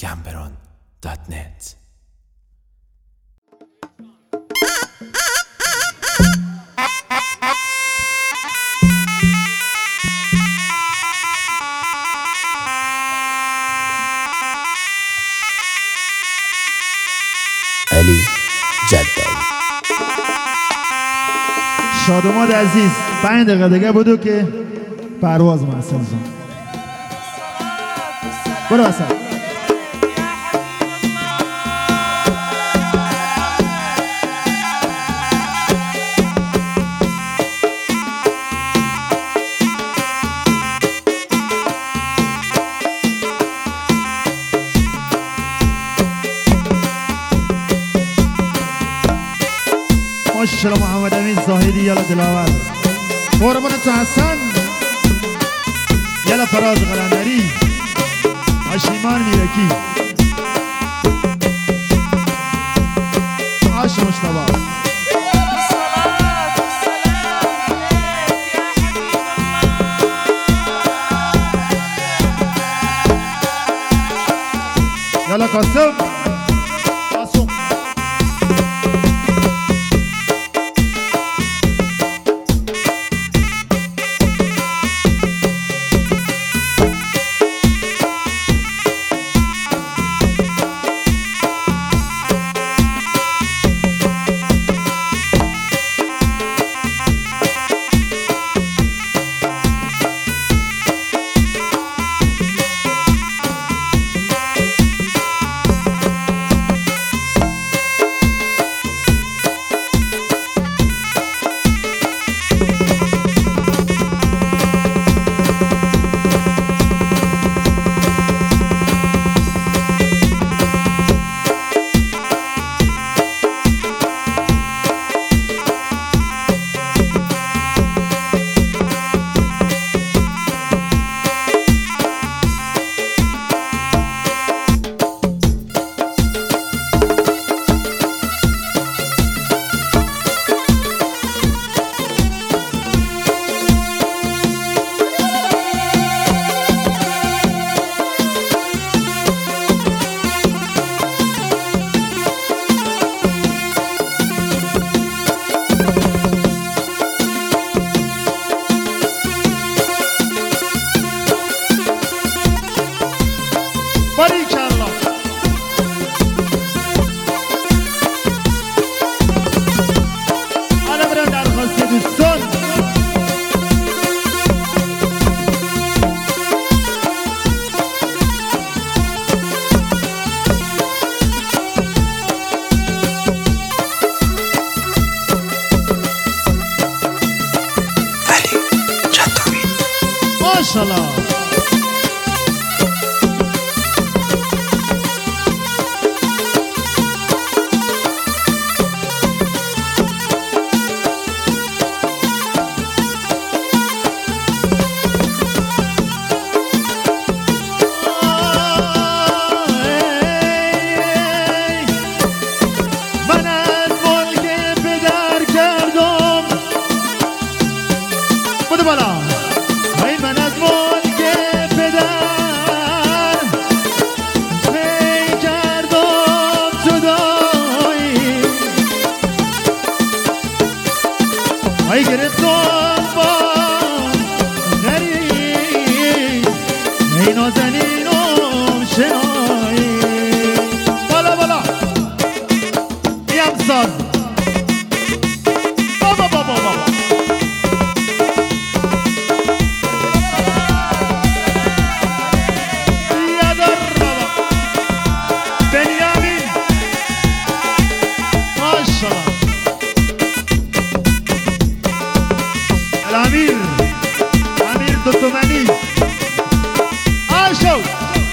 gamperon.net. علی جداوی. شادوماد عزیز 5 دقیقه دیگه بودو که پرواز محسن زن برو بسر ماشاءالله محمد امین زاهدی یالا دلاور قربان تو حسن یالا فراز قلندری هاشیمان میرکی عاش مشتبه یالا قاسم ماشاءالله ای گرفتم با غریب ای نازنینم شنایی بالا بالا یم ساز بابا بابا بابا یادر بابا بنیامین ماشاءالله امیر دوتومنی آشو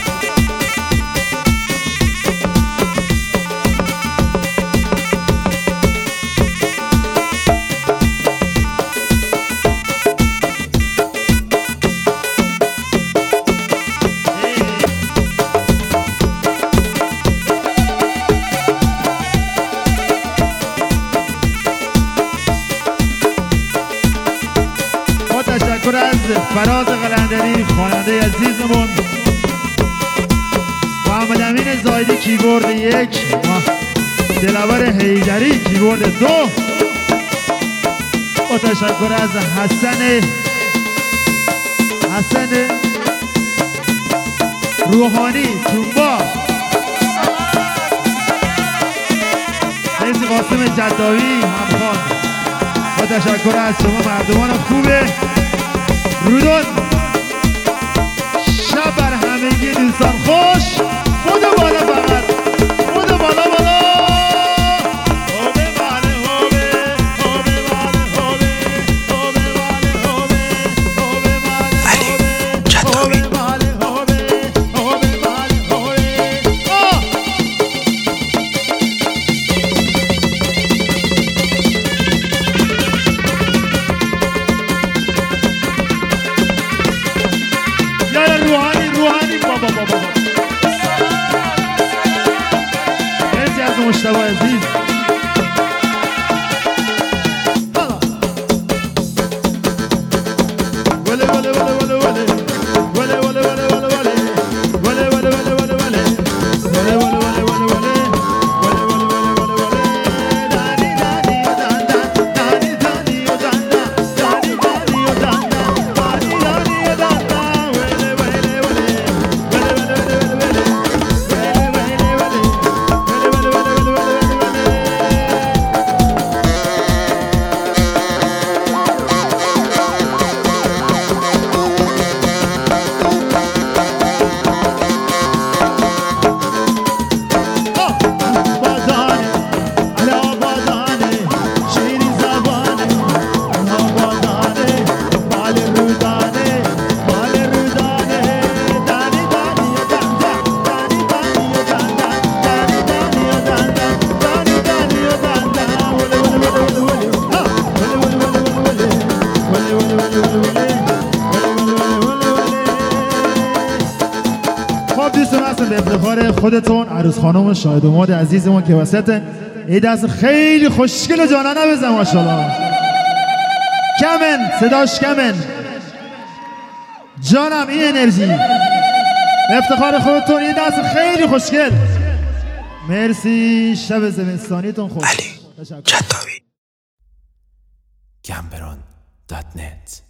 تشکر از فراز قلندری خواننده عزیزمون محمد امین زایدی کیبورد 1 دلاور حیدری کیبورد 2 با تشکر از حسن روحانی تونبا مرسی قاسم جداوی همخوان با تشکر از شما مردمان خوبه رودون شب بر همگی دوستان خوش خود بالا فقط خود بالا بالا مشتبه عزیز به افتخار خودتون عروس خانم شاهد و ماد عزیزمون که وسط این دست خیلی خوشگل و جانانه بزن ماشاءالله کمن صداش کمن جانم این انرژی به افتخار خودتون این دست خیلی خوشگل مرسی شب زمستانیتون خوش علی جداوی گمبران.net